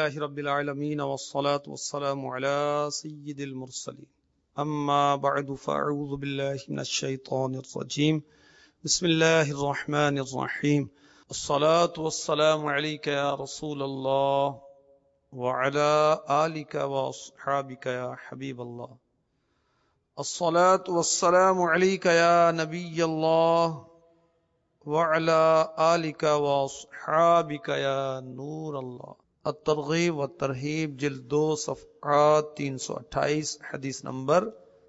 لله رب العالمين والصلاة والسلام على سيد المرسلين أما بعد فأعوذ بالله من الشيطان الرجيم بسم الله الرحمن الرحيم الصلاة والسلام عليك يا رسول الله وعلى آلك وأصحابك يا حبيب الله الصلاة والسلام عليك يا نبي الله وعلى آلك وأصحابك يا نور الله الترغیب والترہیب جلد 2 صفحات 328 حدیث نمبر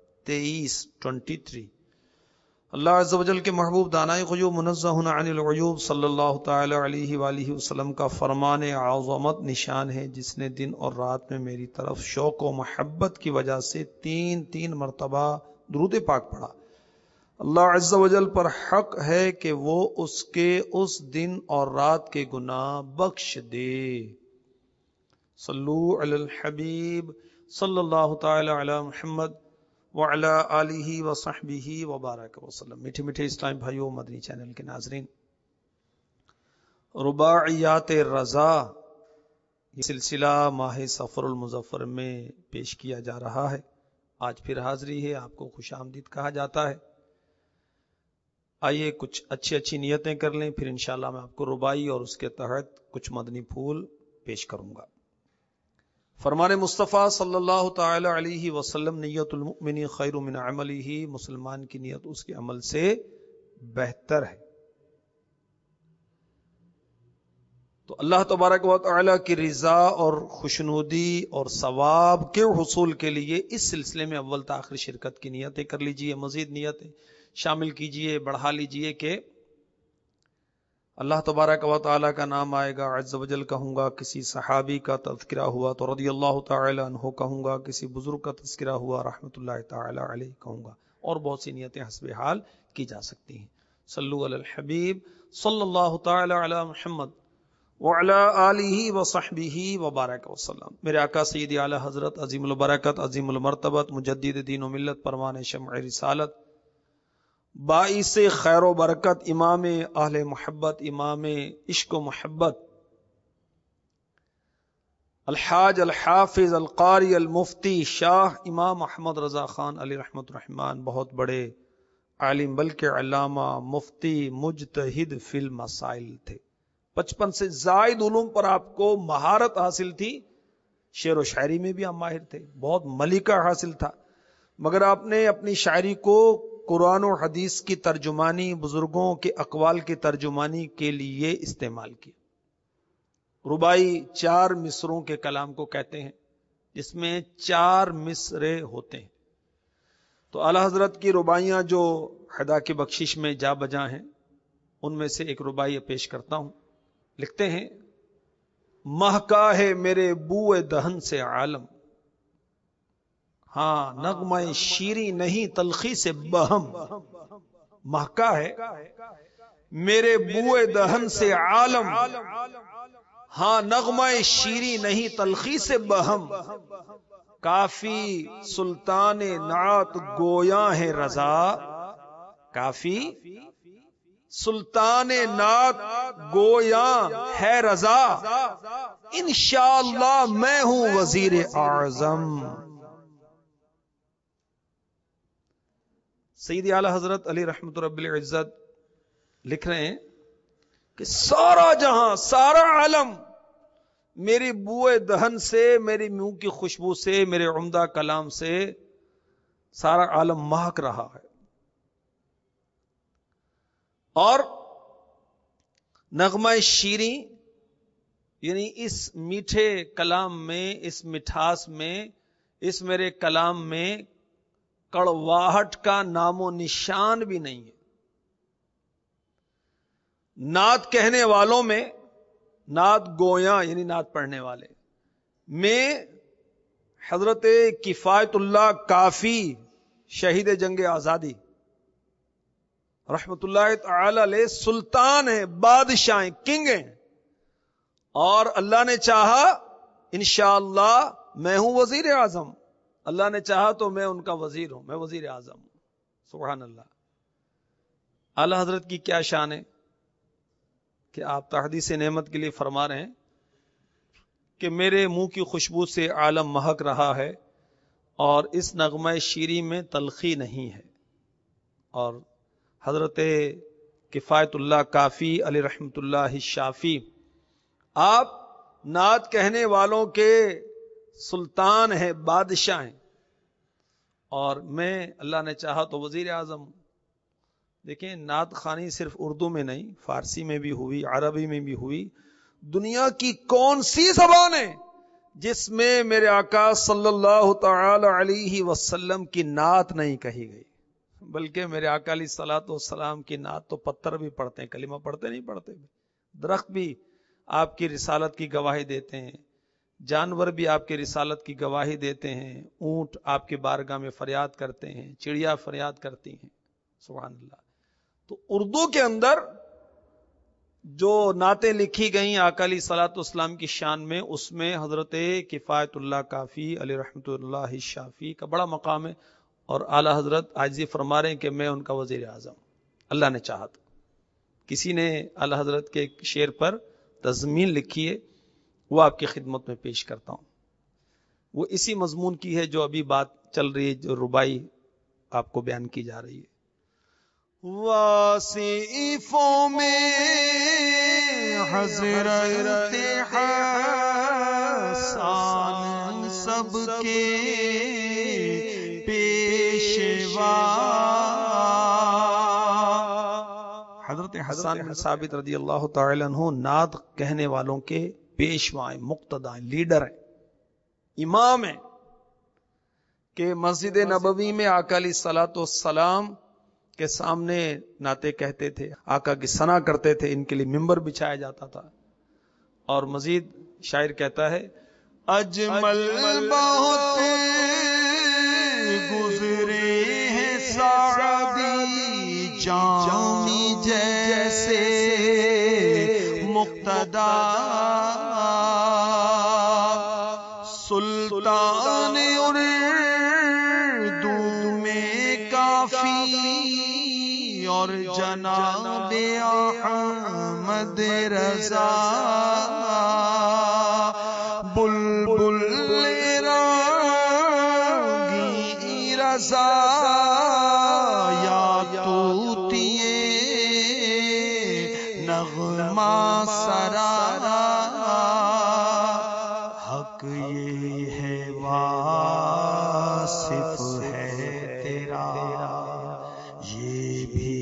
23 اللہ عز و جل کے محبوب دانائے غیوب منزہ عن العیوب صلی اللہ تعالی علیہ وآلہ وسلم کا فرمان عظمت نشان ہے جس نے دن اور رات میں میری طرف شوق و محبت کی وجہ سے 3 مرتبہ درود پاک پڑھا۔ اللہ عز و جل پر حق ہے کہ وہ اس کے اس دن اور رات کے گناہ بخش دے۔ صلو علی الحبیب صلی اللہ تعالی علی محمد وعلی آلہ وصحبہ وبارک وسلم۔ میٹھے میٹھے اسلام بھائیو، مدنی چینل کے ناظرین، رباعیات رضا یہ سلسلہ ماہ سفر المظفر میں پیش کیا جا رہا ہے۔ آج پھر حاضری ہے، آپ کو خوش آمدید کہا جاتا ہے۔ آئیے کچھ اچھی نیتیں کر لیں، پھر انشاءاللہ میں آپ کو رباعی اور اس کے تحت کچھ مدنی پھول پیش کروں گا۔ فرمان مصطفیٰ صلی اللہ تعالی علیہ وسلم، نیت المؤمن خیر من عملہ، مسلمان کی نیت اس کے عمل سے بہتر ہے۔ تو اللہ تبارک و تعالی کی رضا اور خوشنودی اور ثواب کے حصول کے لیے اس سلسلے میں اول تا آخر شرکت کی نیتیں کر لیجئے، مزید نیتیں شامل کیجئے، بڑھا لیجئے کہ اللہ تبارک و تعالی کا نام آئے گا، عز و جل کہوں گا، کسی صحابی کا تذکرہ ہوا تو رضی اللہ تعالی عنہ کہوں گا، کسی بزرگ کا تذکرہ ہوا رحمت اللہ تعالی علیہ کہوں گا، اور بہت سی نیتیں حسب حال کی جا سکتی ہیں۔ صلو علی الحبیب صلی اللہ تعالی علی محمد وعلی آلہ وصحبہ وبارک وسلم۔ میرے آقا سیدی اعلی حضرت عظیم البرکت عظیم المرتبت مجدد دین و ملت پروان شمع رسالت باعث خیر و برکت امام اہل محبت امام عشق و محبت الحاج الحافظ القاری المفتی شاہ امام احمد رضا خان علی رحمت الرحمن، بہت بڑے عالم بلکہ علامہ مفتی مجتہد فی المسائل تھے۔ 55 سے زائد علوم پر آپ کو مہارت حاصل تھی، شعر و شاعری میں بھی آپ ماہر تھے، بہت ملکہ حاصل تھا، مگر آپ نے اپنی شاعری کو قرآن و حدیث کی ترجمانی، بزرگوں کے اقوال کی ترجمانی کے لیے استعمال کیا۔ رباعی 4 مصروں کے کلام کو کہتے ہیں، جس میں 4 مصرے ہوتے ہیں۔ تو اعلی حضرت کی رباعیاں جو خدا کی بخشش میں جا بجا ہیں، ان میں سے ایک رباعی پیش کرتا ہوں۔ لکھتے ہیں، مہکا ہے میرے بوئے دہن سے عالم، ہاں نغمہ شیریں نہیں تلخی سے بہم۔ مہکا ہے میرے بوئے دہن سے عالم، ہاں نغمہ شیریں نہیں تلخی سے بہم۔ کافی سلطان نعت گویاں ہے رضا، کافی سلطان نعت گویاں ہے رضا، انشاءاللہ میں ہوں وزیر اعظم۔ سیدی اعلی حضرت علی رحمت رب العزت لکھ رہے ہیں کہ سارا جہاں، سارا عالم میری بوئے دہن سے، میری منہ کی خوشبو سے، میرے عمدہ کلام سے سارا عالم مہک رہا ہے، اور نغمہ شیریں یعنی اس میٹھے کلام میں، اس مٹھاس میں، اس میرے کلام میں کڑواہٹ کا نام و نشان بھی نہیں ہے۔ نعت کہنے والوں میں، نعت گویاں یعنی نعت پڑھنے والے میں حضرت کفایت اللہ کافی شہید جنگ آزادی رحمت اللہ تعالی علیہ سلطان ہیں، بادشاہ ہیں، کنگ ہیں، اور اللہ نے چاہا انشاءاللہ میں ہوں وزیر اعظم، اللہ نے چاہا تو میں ان کا وزیر ہوں، میں وزیر اعظم ہوں۔ سبحان اللہ۔ اعلی حضرت کی کیا شان ہے کہ آپ تحدیث نعمت کے لیے فرما رہے ہیں، کہ میرے منہ کی خوشبو سے عالم مہک رہا ہے اور اس نغمہ شیری میں تلخی نہیں ہے. اور حضرت کفایت اللہ کافی علی رحمت اللہ شافی، آپ نعت کہنے والوں کے سلطان ہیں، بادشاہ ہیں. اور میں اللہ نے چاہا تو وزیر اعظم. دیکھیں نعت خوانی صرف اردو میں نہیں، فارسی میں بھی ہوئی، عربی میں بھی ہوئی. دنیا کی کون سی زبان ہے جس میں میرے آقا صلی اللہ تعالی علیہ وسلم کی نعت نہیں کہی گئی؟ بلکہ میرے آقا علیہ الصلوۃ والسلام کی نعت تو پتھر بھی پڑھتے ہیں، کلمہ پڑھتے نہیں پڑھتے، درخت بھی آپ کی رسالت کی گواہی دیتے ہیں، جانور بھی آپ کی رسالت کی گواہی دیتے ہیں، اونٹ آپ کی بارگاہ میں فریاد کرتے ہیں، چڑیا فریاد کرتی ہیں. سبحان اللہ. تو اردو کے اندر جو نعتیں لکھی گئیں آقا علیہ الصلوۃ والسلام کی شان میں، اس میں حضرت کفایت اللہ کافی علیہ رحمت اللہ شافی کا بڑا مقام ہے. اور اعلی حضرت عاجزی فرما رہے ہیں کہ میں ان کا وزیر اعظم، اللہ نے چاہا تو. کسی نے اعلی حضرت کے شعر پر تضمین لکھی ہے، وہ آپ کی خدمت میں پیش کرتا ہوں. وہ اسی مضمون کی ہے جو ابھی بات چل رہی ہے، جو ربائی آپ کو بیان کی جا رہی ہے. واصفوں میں حضرت حسان سب کے پیشوا. حضرت حسان بن ثابت رضی اللہ تعالی عنہ نعت کہنے والوں کے پیشوا ہیں، مقتدا ہیں، لیڈر ہیں، امام ہیں. کہ مسجد نبوی میں آقا علیہ الصلوۃ والسلام کے سامنے نعتیں کہتے تھے، آقا کی ثنا کرتے تھے، ان کے لیے ممبر بچھایا جاتا تھا. اور مزید شاعر کہتا ہے اجمل بہت گزرے ہیں سعدی جامی جیسے مقتدا، سلطان اردو میں کافی اور جناب احمد رضا. بلبل راگی رضا یا طوطیے نغمہ سرا. حق یہ ہے واصف ہے تیرا، یہ بھی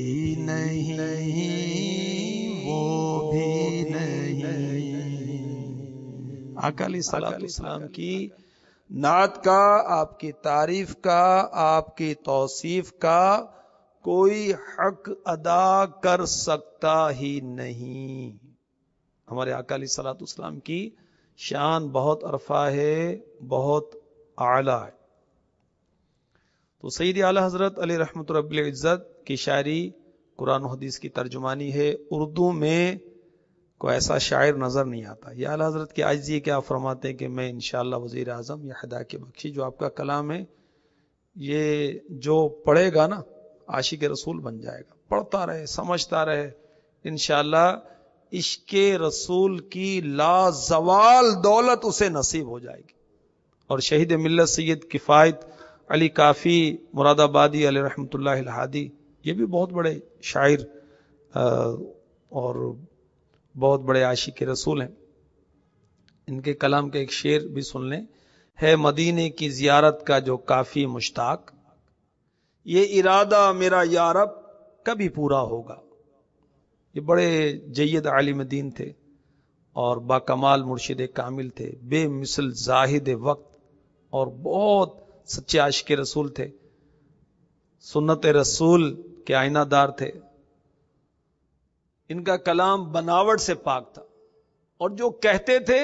نہیں وہ بھی نہیں. آقا علیہ الصلوۃ والسلام کی نعت کا، آپ کی تعریف کا، آپ کی توصیف کا کوئی حق ادا کر سکتا ہی نہیں. ہمارے آقا علیہ الصلوۃ والسلام کی شان بہت عرفہ ہے، بہت اعلیٰ ہے. تو سیدی اعلی حضرت علی رحمت رب العزت کی شاعری قرآن و حدیث کی ترجمانی ہے. اردو میں کوئی ایسا شاعر نظر نہیں آتا. یہ اعلی حضرت کی عاجزی کیا فرماتے ہیں کہ میں انشاءاللہ وزیر اعظم یا خدا کی بخشی جو آپ کا کلام ہے، یہ جو پڑھے گا نا عاشق رسول بن جائے گا. پڑھتا رہے، سمجھتا رہے، انشاءاللہ عشق رسول کی لازوال دولت اسے نصیب ہو جائے گی. اور شہید ملت سید کفایت علی کافی مراد آبادی علیہ رحمت اللہ الہادی، یہ بھی بہت بڑے شاعر اور بہت بڑے عاشق رسول ہیں. ان کے کلام کا ایک شعر بھی سن لیں. ہے مدینے کی زیارت کا جو کافی مشتاق، یہ ارادہ میرا یا رب کبھی پورا ہوگا. یہ بڑے جید عالم دین تھے اور باکمال مرشد کامل تھے، بے مثل زاہد وقت اور بہت سچے عاشق رسول تھے، سنت رسول کے آئینہ دار تھے. ان کا کلام بناوٹ سے پاک تھا، اور جو کہتے تھے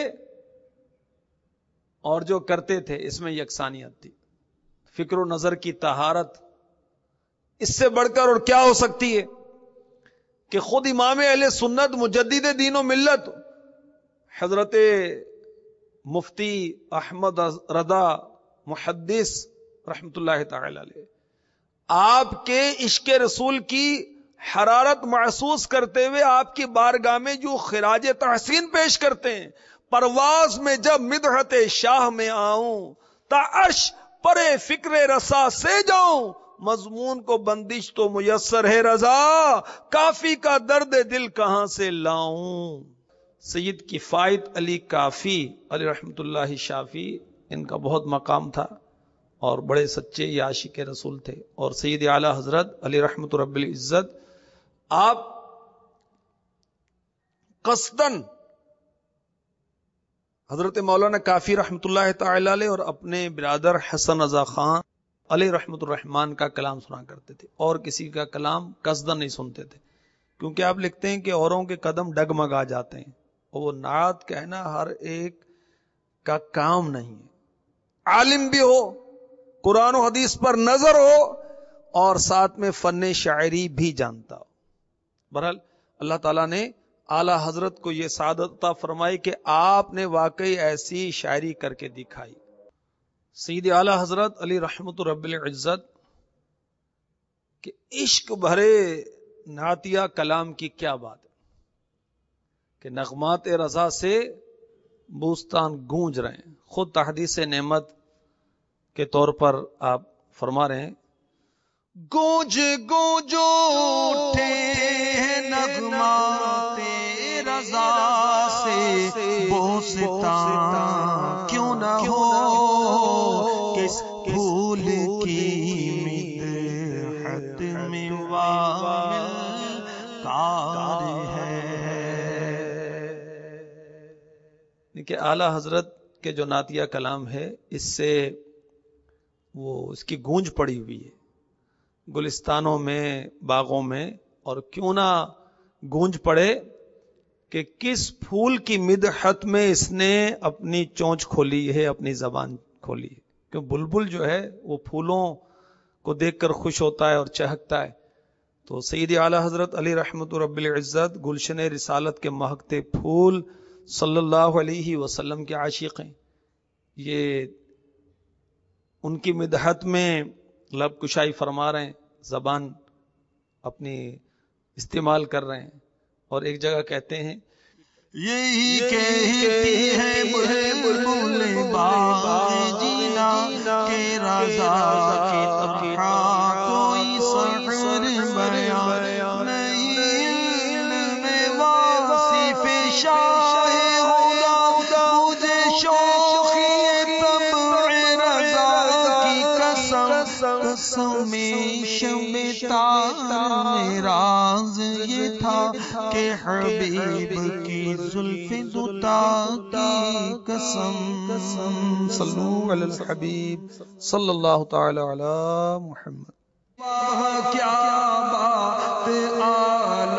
اور جو کرتے تھے اس میں یکسانیت تھی. فکر و نظر کی طہارت اس سے بڑھ کر اور کیا ہو سکتی ہے کہ خود امام اہل سنت مجدد دین و ملت حضرت مفتی احمد رضا محدث رحمت اللہ تعالی علیہ آپ کے عشق رسول کی حرارت محسوس کرتے ہوئے آپ کی بارگاہ میں جو خراج تحسین پیش کرتے ہیں، پرواز میں جب مدحت شاہ میں آؤں، تا عرش پرے فکر رسا سے جاؤں، مضمون کو بندش تو میسر ہے رضا، کافی کا درد دل کہاں سے لاؤں۔ سید کفایت علی کافی علی رحمت اللہ شافی، ان کا بہت مقام تھا اور بڑے سچے یہ عاشق رسول تھے۔ اور سید اعلی حضرت علی رحمت رب العزت، آپ قصدن حضرت مولانا کافی رحمت اللہ تعالی علیہ اور اپنے برادر حسن رضا خان علیہ رحمت الرحمان کا کلام سنا کرتے تھے، اور کسی کا کلام قصدن نہیں سنتے تھے، کیونکہ آپ لکھتے ہیں کہ اوروں کے قدم ڈگمگا جاتے ہیں، اور وہ نعت کہنا ہر ایک کا کام نہیں ہے۔ عالم بھی ہو، قرآن و حدیث پر نظر ہو، اور ساتھ میں فن شاعری بھی جانتا ہو۔ بہرحال اللہ تعالیٰ نے اعلی حضرت کو یہ سعادت عطا فرمائی کہ آپ نے واقعی ایسی شاعری کر کے دکھائی۔ سید اعلی حضرت علی رحمت رب العزت کہ عشق بھرے نعتیہ کلام کی کیا بات ہے کہ نغمات رضا سے بوستان گونج رہے ہیں۔ خود تحدیث نعمت کے طور پر آپ فرما رہے ہیں، گونج گونج اٹھے ہیں نغمات رضا سے، بوستان کیوں نہ ہو، کس پھول کی مدحت میں وامل کار ہے۔ کہ اعلی حضرت کے جو نعتیہ کلام ہے، اس سے وہ اس کی گونج پڑی ہوئی ہے گلستانوں میں، باغوں میں، اور کیوں نہ گونج پڑے کہ کس پھول کی مدحت میں اس نے اپنی چونچ کھولی ہے، اپنی زبان کھولی ہے۔ کہ بلبل جو ہے وہ پھولوں کو دیکھ کر خوش ہوتا ہے اور چہکتا ہے، تو سید اعلی حضرت علی رحمت رب العزت گلشن رسالت کے مہکتے پھول صلی اللہ علیہ وسلم کے عاشق ہیں۔ یہ ان کی مدحت میں لب کشائی فرما رہے ہیں، زبان اپنی استعمال کر رہے ہیں، اور ایک جگہ کہتے ہیں، یہی کہتی ہے بلبل باغ جینا کہ رضا کی طرح کوئی سحر بیان نہیں، میں واصف شاہ ہوگا مجھے شوخی طبع رضا کی قسم شب تار میں راز یہ تھا کہ حبیب کی زلف دوتا کی قسم۔ صلو علی الحبیب صلی اللہ تعالی علی محمد۔ کیا بات